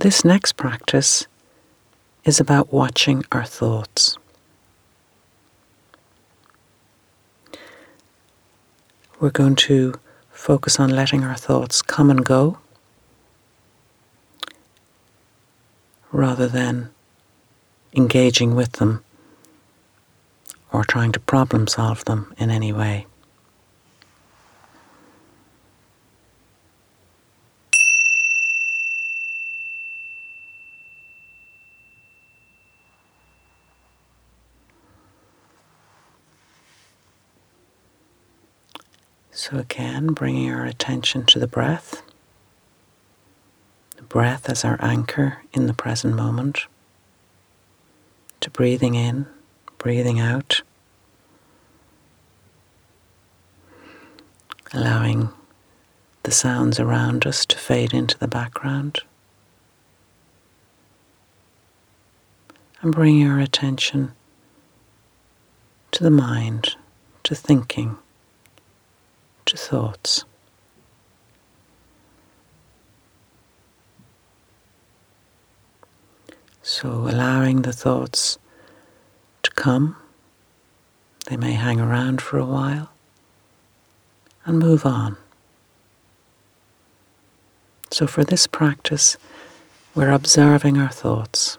this next practice is about watching our thoughts. We're going to focus on letting our thoughts come and go rather than engaging with them or trying to problem solve them in any way. So again, bringing our attention to the breath as our anchor in the present moment, to breathing in, breathing out, allowing the sounds around us to fade into the background, and bringing our attention to the mind, to thinking, to thoughts. So allowing the thoughts to come, they may hang around for a while and move on. So for this practice, we're observing our thoughts.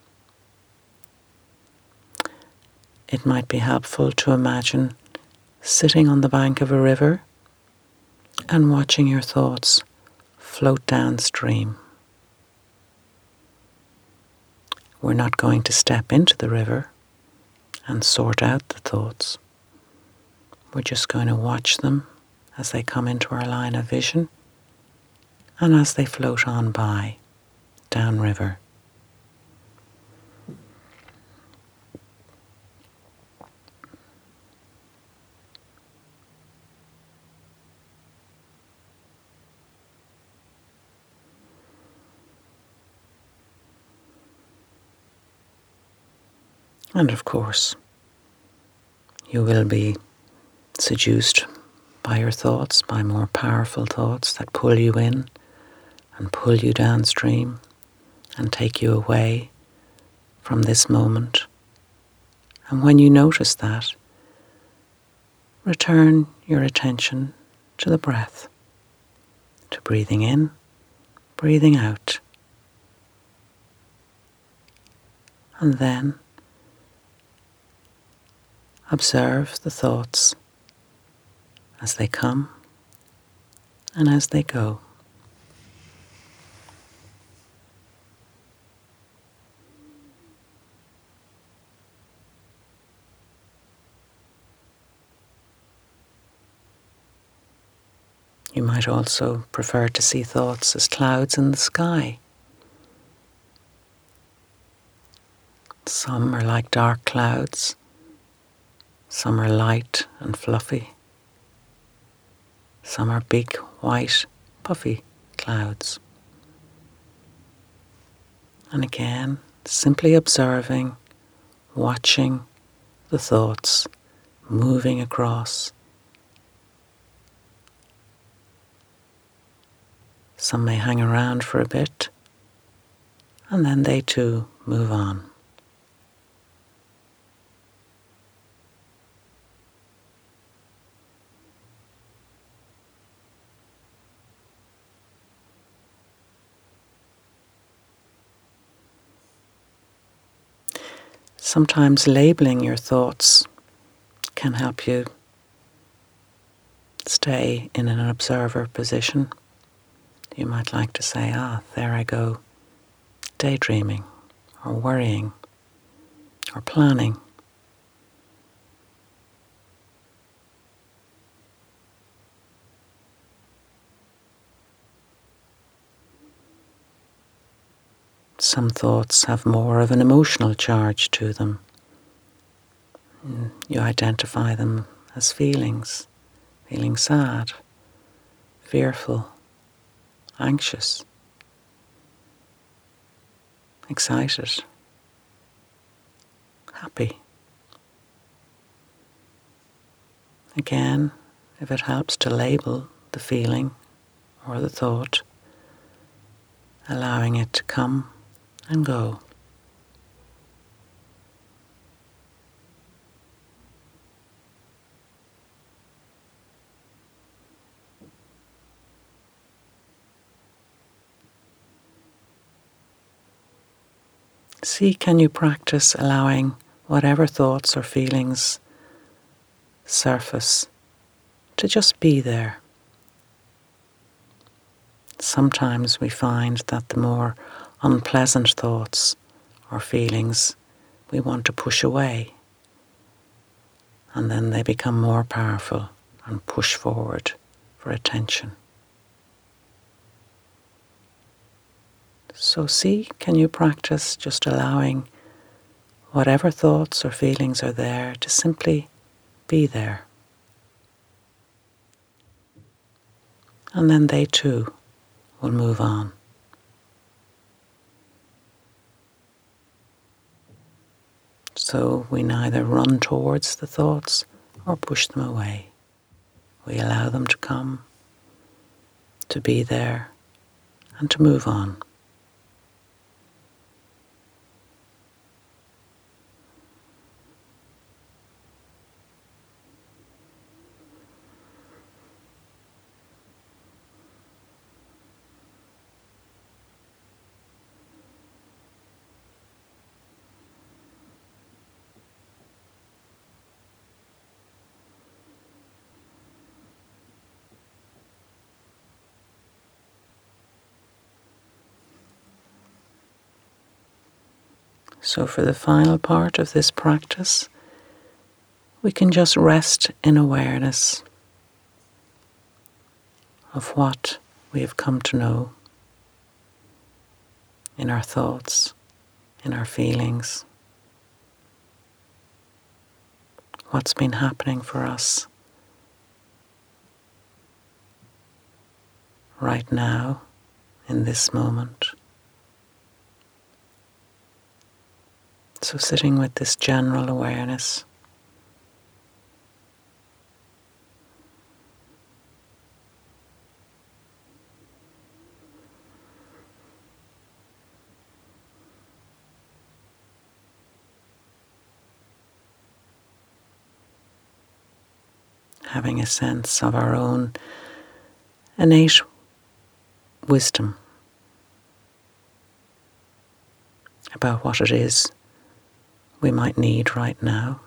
It might be helpful to imagine sitting on the bank of a river and watching your thoughts float downstream. We're not going to step into the river and sort out the thoughts. We're just going to watch them as they come into our line of vision and as they float on by, downriver. And of course, you will be seduced by your thoughts, by more powerful thoughts that pull you in and pull you downstream and take you away from this moment. And when you notice that, return your attention to the breath, to breathing in, breathing out. And then observe the thoughts as they come and as they go. You might also prefer to see thoughts as clouds in the sky. Some are like dark clouds. Some are light and fluffy. Some are big, white, puffy clouds. And again, simply observing, watching the thoughts moving across. Some may hang around for a bit, and then they too move on. Sometimes labeling your thoughts can help you stay in an observer position. You might like to say, there I go, daydreaming, or worrying, or planning. Some thoughts have more of an emotional charge to them. You identify them as feelings, feeling sad, fearful, anxious, excited, happy. Again, if it helps to label the feeling or the thought allowing it to come and go. See, can you practice allowing whatever thoughts or feelings surface to just be there? Sometimes we find that the more unpleasant thoughts or feelings we want to push away, and then they become more powerful and push forward for attention. So see, can you practice just allowing whatever thoughts or feelings are there to simply be there? And then they too will move on. So we neither run towards the thoughts or push them away. We allow them to come, to be there, and to move on. So for the final part of this practice, we can just rest in awareness of what we have come to know in our thoughts, in our feelings, what's been happening for us right now, in this moment. So sitting with this general awareness, having a sense of our own innate wisdom about what it is we might need right now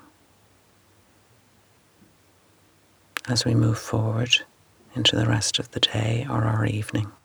as we move forward into the rest of the day or our evening.